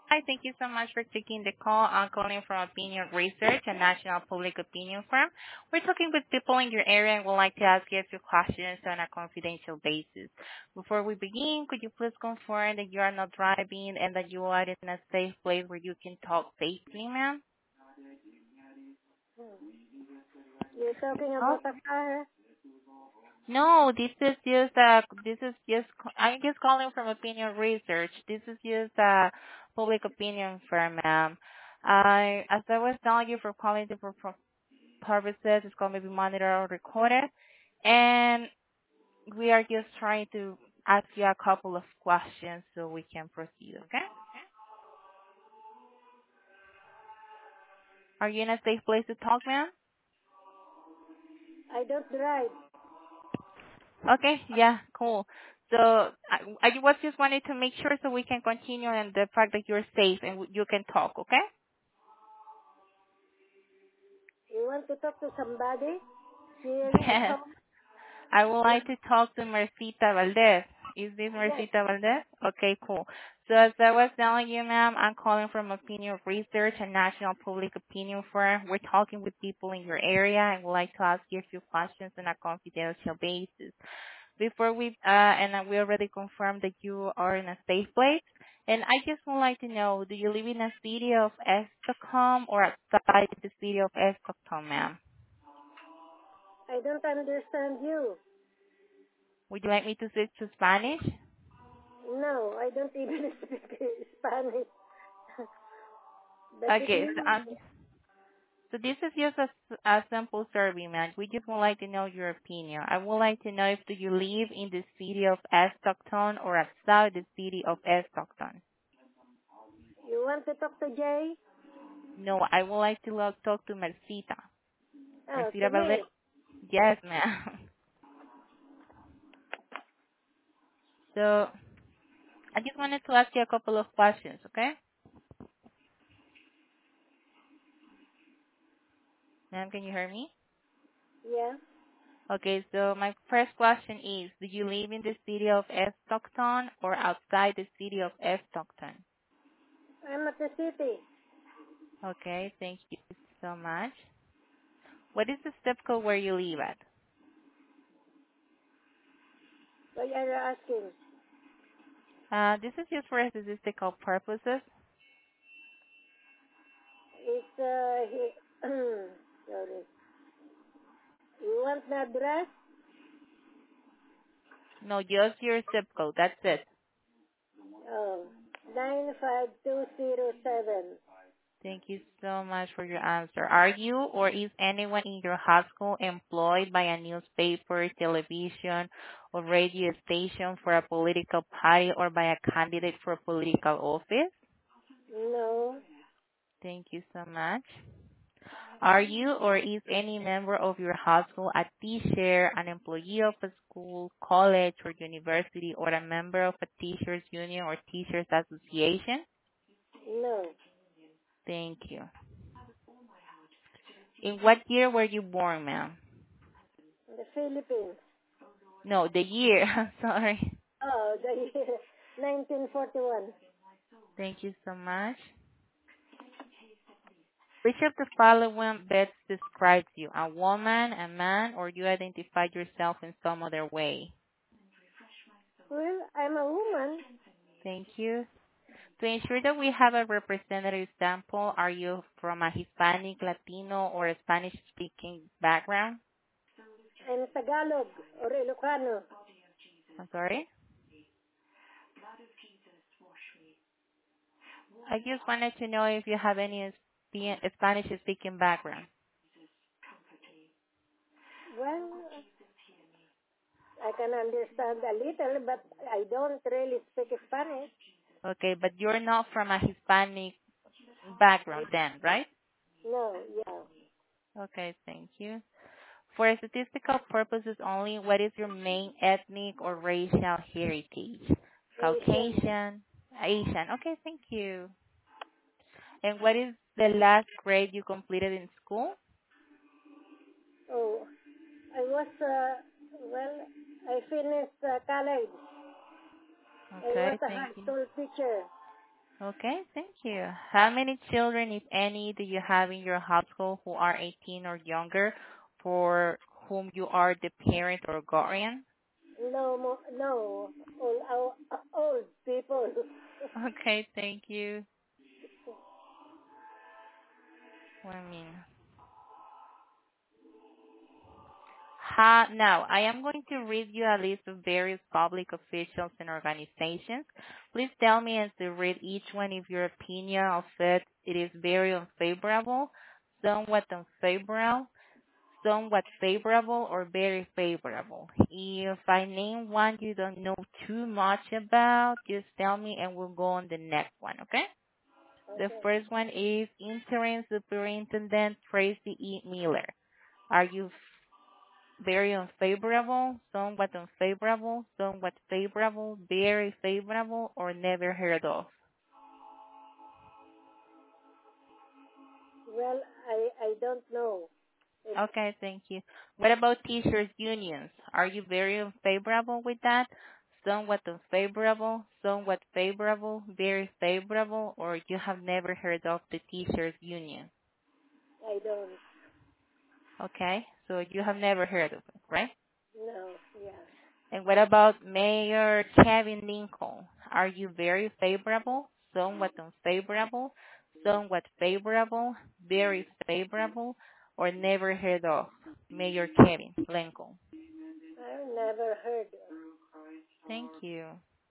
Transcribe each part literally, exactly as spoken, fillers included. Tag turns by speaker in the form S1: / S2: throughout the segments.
S1: Hi, thank you so much for taking the call. I'm calling from Opinion Research, a national public opinion firm. We're talking with people in your area and would like to ask you a few questions on a confidential basis. Before we begin, could you please confirm that you are not driving and that you are in a safe place where you can talk safely, ma'am?
S2: You're talking
S1: Oh,
S2: about a car?
S1: no, this is just uh this is just I'm just calling from Opinion Research. This is just a public opinion firm, ma'am. I, as I was telling you, for quality pur- pur- purposes, it's going to be monitored or recorded, and we are just trying to ask you a couple of questions so we can proceed. Okay? Are you in a safe place to talk, ma'am?
S2: I don't drive.
S1: Okay, yeah, cool. So I, I was just wanted to make sure so we can continue and the fact that you're safe and you can talk. Okay?
S2: You want to talk to somebody? She is
S1: Yes.
S2: home?
S1: I would
S2: Yeah.
S1: like to talk to Mercita Valdez. Is this
S2: Yes.
S1: Mercita Valdez? Okay, cool. So as I was telling you, ma'am, I'm calling from Opinion Research, a national public opinion firm. We're talking with people in your area and would like to ask you a few questions on a confidential basis. Before we, uh, and uh, we already confirmed that you are in a safe place. And I just would like to know, do you live in a city of Stockholm or outside the city of Stockholm, ma'am?
S2: I don't understand you.
S1: Would you like me to switch to Spanish?
S2: No, I don't even speak Spanish. But if
S1: Okay, so
S2: you,
S1: um, so this is just a, s- a simple survey, man. We just would like to know your opinion. I would like to know if do you live in the city of Stockton or outside the city of Stockton.
S2: you want to talk to Jay?
S1: No, I would like to lo- talk to Mercita.
S2: Oh, to
S1: Mercita Valdez?
S2: me.
S1: Yes, ma'am. So I just wanted to ask you a couple of questions, okay? Ma'am, can you hear me?
S2: Yeah.
S1: Okay, so my first question is, do you live in the city of Stockton or outside the city of Stockton?
S2: I'm at the city.
S1: Okay, thank you so much. What is the zip code where you live at?
S2: Why are you asking?
S1: Uh, this is just for statistical purposes.
S2: It's, uh, he, sorry. You want the address?
S1: No, just your zip code. That's it.
S2: Oh, nine five two zero seven.
S1: Thank you so much for your answer. Are you or is anyone in your household employed by a newspaper, television, or radio station for a political party or by a candidate for a political office?
S2: No,
S1: Thank you so much. Are you or is any member of your household a teacher, an employee of a school, college, or university, or a member of a teachers union or teachers association?
S2: no.
S1: Thank you. In what year were you born, ma'am?
S2: The Philippines.
S1: No, the year. I'm sorry.
S2: Oh, the year nineteen forty-one.
S1: Thank you so much. Which of the following best describes you? A woman, a man, or you identify yourself in some other way?
S2: Well, I'm a woman.
S1: Thank you. To ensure that we have a representative sample, are you from a Hispanic, Latino, or a Spanish-speaking background?
S2: I'm Tagalog or Ilocano.
S1: I'm sorry? I just wanted to know if you have any spe- Spanish-speaking background.
S2: Well, I can understand a little, but I don't really speak Spanish.
S1: Okay, but you're not from a Hispanic background then, right?
S2: No, yeah.
S1: Okay, thank you. For statistical purposes only, what is your main ethnic or racial heritage?
S2: Asian.
S1: Caucasian, Asian. Okay, thank you. And what is the last grade you completed in school?
S2: Oh, I was, uh, well, I finished uh, college. I was
S1: Okay,
S2: a
S1: thank
S2: high
S1: you.
S2: school teacher.
S1: Okay, thank you. How many children, if any, do you have in your household who are eighteen or younger for whom you are the parent or guardian?
S2: No, mo- no, all our old people.
S1: Okay, thank you. I mean, ha, now I am going to read you a list of various public officials and organizations. Please tell me as to read each one if your opinion of it, it is very unfavorable, somewhat unfavorable, somewhat favorable, or very favorable. If I name one you don't know too much about, just tell me and we'll go on the next one, okay? The
S2: Okay.
S1: first one is Interim Superintendent Tracy E. Miller. Are you very unfavorable, somewhat unfavorable, somewhat favorable, very favorable, or never heard of?
S2: Well, I I don't know. It,
S1: Okay, thank you. What about teachers' unions? Are you very unfavorable with that? Somewhat unfavorable, somewhat favorable, very favorable, or you have never heard of the teachers' union?
S2: I don't.
S1: Okay, so you have never heard of it, right?
S2: No. Yeah.
S1: And what about Mayor Kevin Lincoln? Are you very favorable, somewhat unfavorable, somewhat favorable, very favorable, or never heard of Mayor Kevin Lincoln?
S2: I've never heard.
S1: Thank you.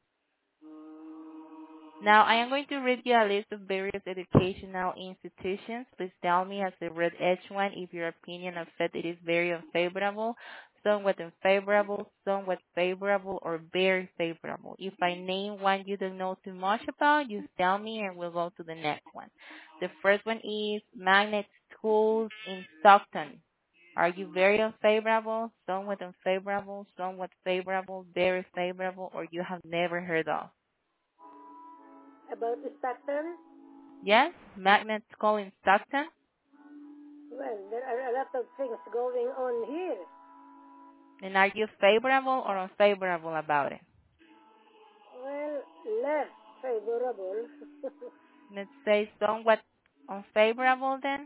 S1: Now, I am going to read you a list of various educational institutions. Please tell me as I read each one if your opinion of it, it is very unfavorable, somewhat unfavorable, somewhat favorable, or very favorable. If I name one you don't know too much about, just tell me and we'll go to the next one. The first one is Magnet Schools in Stockton. Are you very unfavorable, somewhat unfavorable, somewhat favorable, very favorable, or you have never heard of?
S2: About the Stockton?
S1: Yes, Magnet School in Stockton.
S2: Well, there are a lot of things going on here.
S1: And are you favorable or unfavorable about it?
S2: Well, less favorable.
S1: Let's say somewhat unfavorable then.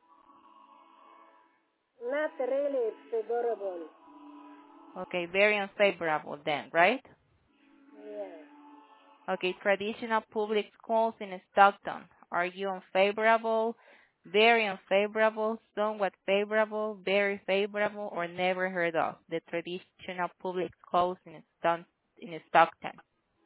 S2: Not really favorable.
S1: Okay, very unfavorable then, right?
S2: Yeah.
S1: Okay, traditional public schools in Stockton. Are you unfavorable, very unfavorable, somewhat favorable, very favorable, or never heard of the traditional public schools in Ston- in Stockton?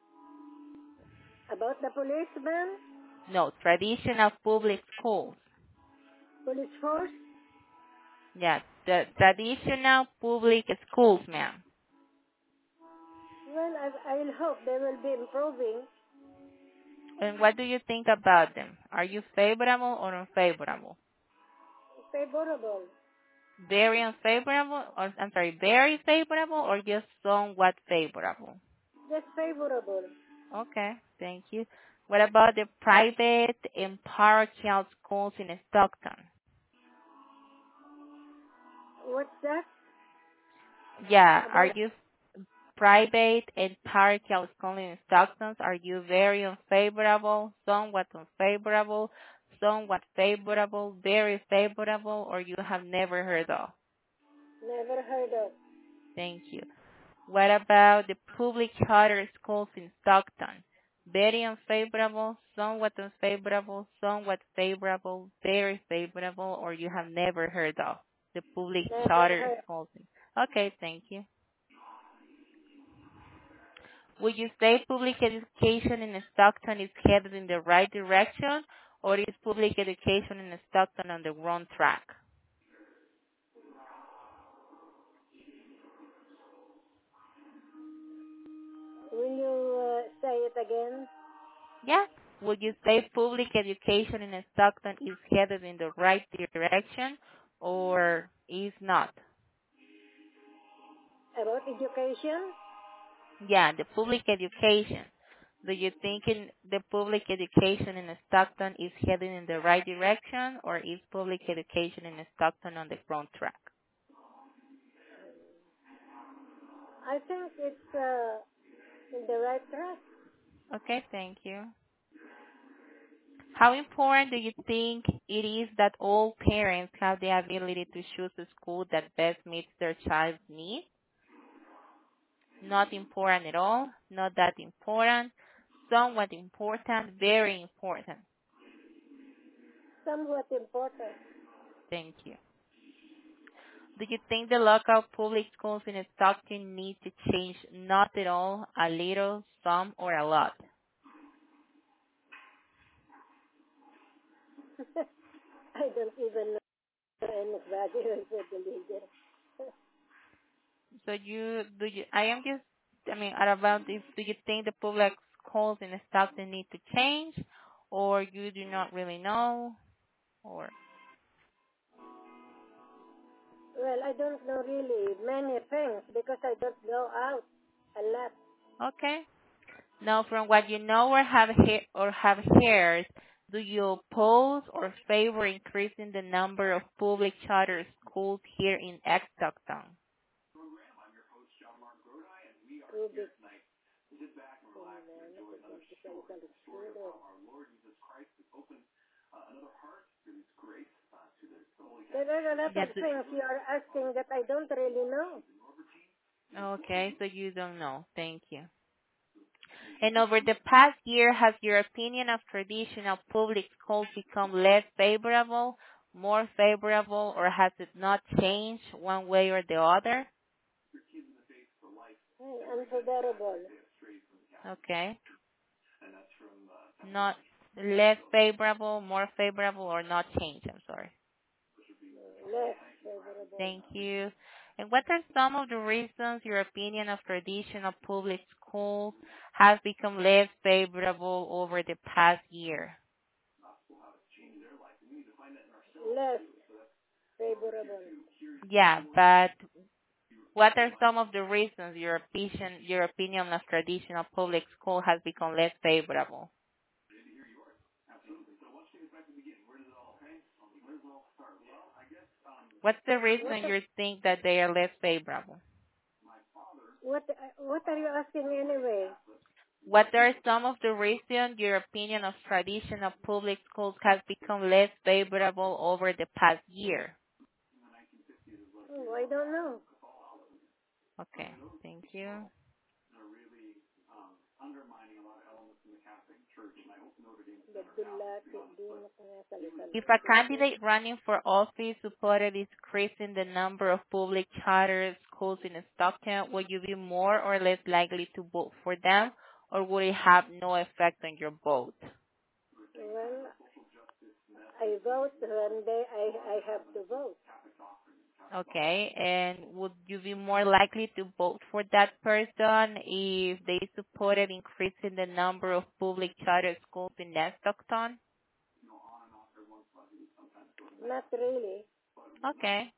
S2: About the policeman,
S1: No, traditional public schools.
S2: police force,
S1: Yes, the traditional public schools, ma'am.
S2: well, I, I'll hope they will be improving.
S1: And what do you think about them? Are you favorable or unfavorable?
S2: Favorable.
S1: Very unfavorable, or I'm sorry, very favorable, or just somewhat favorable?
S2: Just favorable.
S1: Okay, thank you. What about the private and parochial schools in Stockton?
S2: What's that?
S1: Yeah, are
S2: About,
S1: you private and parochial schools in Stockton? Are you very unfavorable, somewhat unfavorable, somewhat favorable, very favorable, or you have never heard of?
S2: never heard of.
S1: Thank you. What about the public charter schools in Stockton? Very unfavorable, somewhat unfavorable, somewhat favorable, very favorable, or you have never heard of the public
S2: Never
S1: charter
S2: heard.
S1: schools? Okay, thank you. Would you say public education in Stockton is headed in the right direction, or is public education in Stockton on the wrong track?
S2: Will you uh, say it again?
S1: Yeah. Would you say public education in Stockton is headed in the right direction or is not?
S2: About education?
S1: Yeah, the public education. Do you think in the public education in Stockton is heading in the right direction or is public education in Stockton on the wrong track?
S2: I think it's uh, in the right track.
S1: Okay, thank you. How important do you think it is that all parents have the ability to choose a school that best meets their child's needs? Not important at all, not that important, somewhat important, very important.
S2: Somewhat important.
S1: Thank you. Do you think the local public schools in Stockton need to change not at all, a little, some, or a lot?
S2: I don't even know anybody who is the leader.
S1: So you do you? I am just. I mean, at about if do you think the public schools in Stockton need to change, or you do not really know, or
S2: Well, I don't know really many things because I don't go out a lot.
S1: okay? Now, from what you know or have he- or have heard, do you oppose or favor increasing the number of public charter schools here in Stockton?
S2: Rubik. There are a lot
S1: Yeah,
S2: of things you are asking that I don't really know.
S1: okay, so you don't know. Thank you. And over the past year, has your opinion of traditional public schools become less favorable, more favorable, or has it not changed one way or the other?
S2: Hey, unfavorable.
S1: Okay. Not less favorable, more favorable, or not changed. I'm sorry.
S2: Less favorable.
S1: Thank you. And what are some of the reasons your opinion of traditional public schools has become less favorable over the past year?
S2: Less favorable.
S1: Yeah, but what are some of the reasons your opinion, your opinion of traditional public school has become less favorable? What's the reason
S2: What,
S1: you think that they are less favorable?
S2: what, what are you asking anyway?
S1: What are some of the reasons your opinion of traditional public schools has become less favorable over the past year?
S2: Oh, I don't know.
S1: Okay, thank you. If a candidate running for office supported increasing the number of public charter schools in Stockton, would you be more or less likely to vote for them, or would it have no effect on your vote?
S2: Well, I vote when they, I, I have to vote.
S1: Okay, and would you be more likely to vote for that person if they supported increasing the number of public charter schools in Stockton?
S2: Not really.
S1: Okay.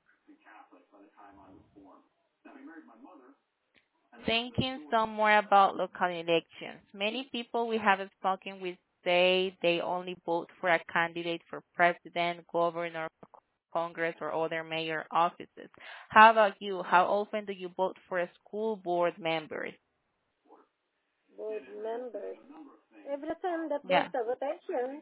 S1: Thinking some more about local elections. Many people we have spoken with say they only vote for a candidate for president, governor, Congress, or other mayor offices. How about you? How often do you vote for a school board member?
S2: Board members. Every time that there's
S1: Yeah.
S2: a votation,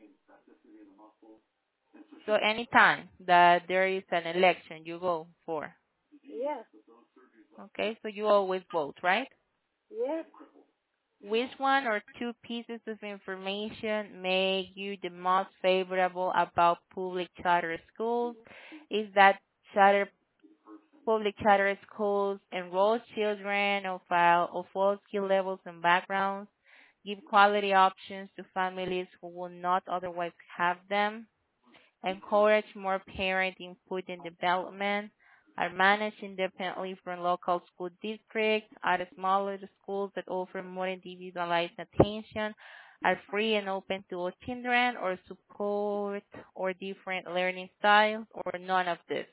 S1: So anytime that there is an election, you go for.
S2: yeah,
S1: Okay, so you always vote, right?
S2: yeah.
S1: Which one or two pieces of information make you the most favorable about public charter schools? Is that charter public charter schools enroll children of all, of all skill levels and backgrounds, give quality options to families who will not otherwise have them, encourage more parent input and development, are managed independently from local school districts, are smaller schools that offer more individualized attention, are free and open to all children, or support or different learning styles, or none of this.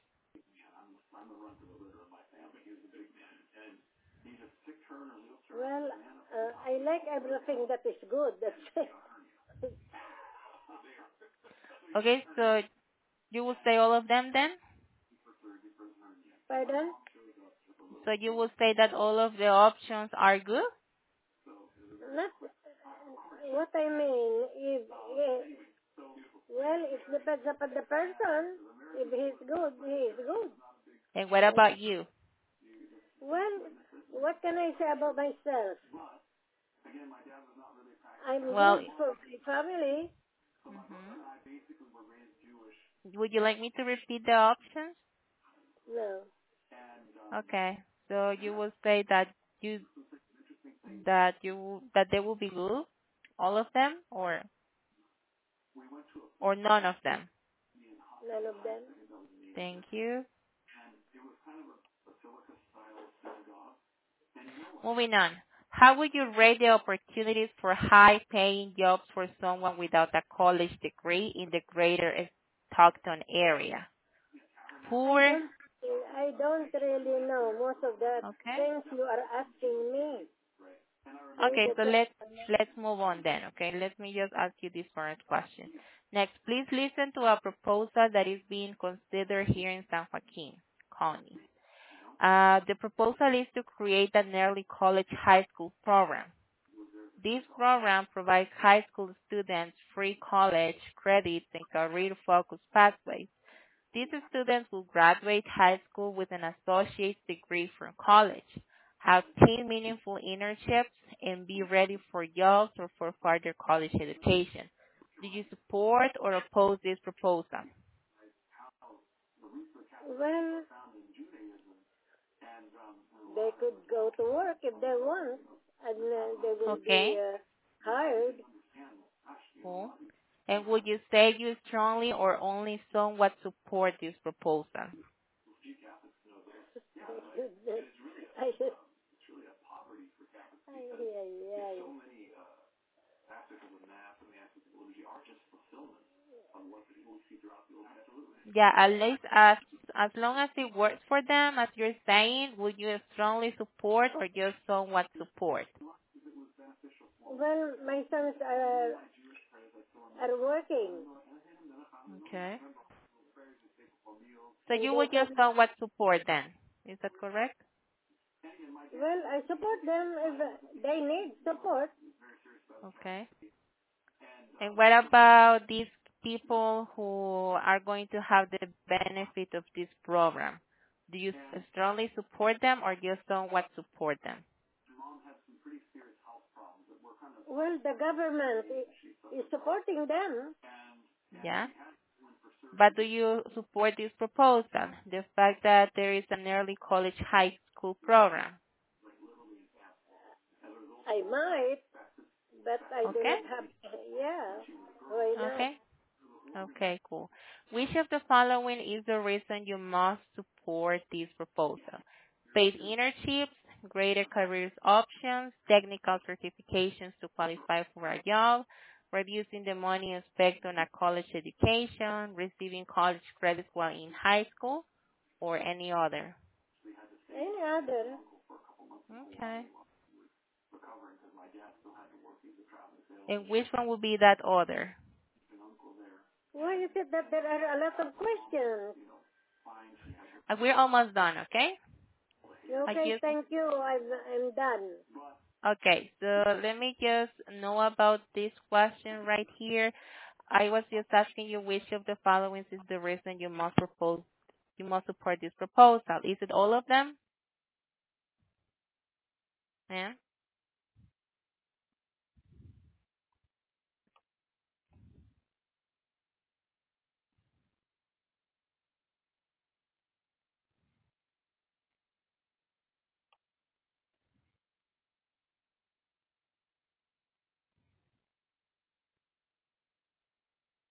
S2: Well, uh, I like everything that is good. That's it.
S1: Okay, so you will say all of them then?
S2: Pardon?
S1: So you will say that all of the options are good?
S2: Not what I mean is, eh, depends upon the person. If he's good, he is good.
S1: And what about you?
S2: Well, what can I say about myself? I'm
S1: Well,
S2: good for my family.
S1: mhm. Would you like me to repeat the options?
S2: No.
S1: Okay. So you will say that you that you that they will be good, all of them, or or none of them.
S2: None of them.
S1: Thank you. Moving on. How would you rate the opportunities for high-paying jobs for someone without a college degree in the greater Stockton area?
S2: I
S1: Poor.
S2: don't, I don't really know most of the
S1: Okay.
S2: things you are asking me.
S1: Okay,
S2: Maybe
S1: so
S2: that-
S1: let's let's move on then. Okay, let me just ask you this first question. Next, please listen to a proposal that is being considered here in San Joaquin County. Uh, the proposal is to create an early college high school program. This program provides high school students free college credits and career-focused pathways. These students will graduate high school with an associate's degree from college, have teen meaningful internships, and be ready for jobs or for further college education. Do you support or oppose this proposal?
S2: Well, they could go to work if they want, and uh, they will
S1: Okay,
S2: be uh, hired.
S1: cool. And would you say you strongly or only somewhat support this proposal?
S2: Goodness. I just, ay, ay, ay.
S1: Yeah, at least as as long as it works for them, as you're saying, would you strongly support or just somewhat support?
S2: Well, my sons are are working,
S1: Okay. So
S2: and
S1: you
S2: they
S1: would
S2: can.
S1: just somewhat support them. Is that correct?
S2: Well, I support them if they need support.
S1: Okay. And what about these people who are going to have the benefit of this program? Do you strongly support them or just somewhat support them?
S2: Well, the government i- is supporting them.
S1: Yeah. But do you support this proposal? The fact that there is an early college high school program.
S2: I might, but I do
S1: Okay?
S2: not have. Yeah, why not?
S1: Okay. Okay, cool. Which of the following is the reason you must support this proposal? Paid internships, greater careers options, technical certifications to qualify for a job, reducing the money spent on a college education, receiving college credits while in high school, or any other.
S2: Any other?
S1: Okay. And which one would be that other?
S2: Why is it that there are a lot of questions?
S1: Uh, We're almost done, okay? I
S2: Okay,
S1: just
S2: thank you. I'm I'm done.
S1: okay. So let me just know about this question right here. I was just asking you which of the following is the reason you must propose you must support this proposal. Is it all of them? Yeah.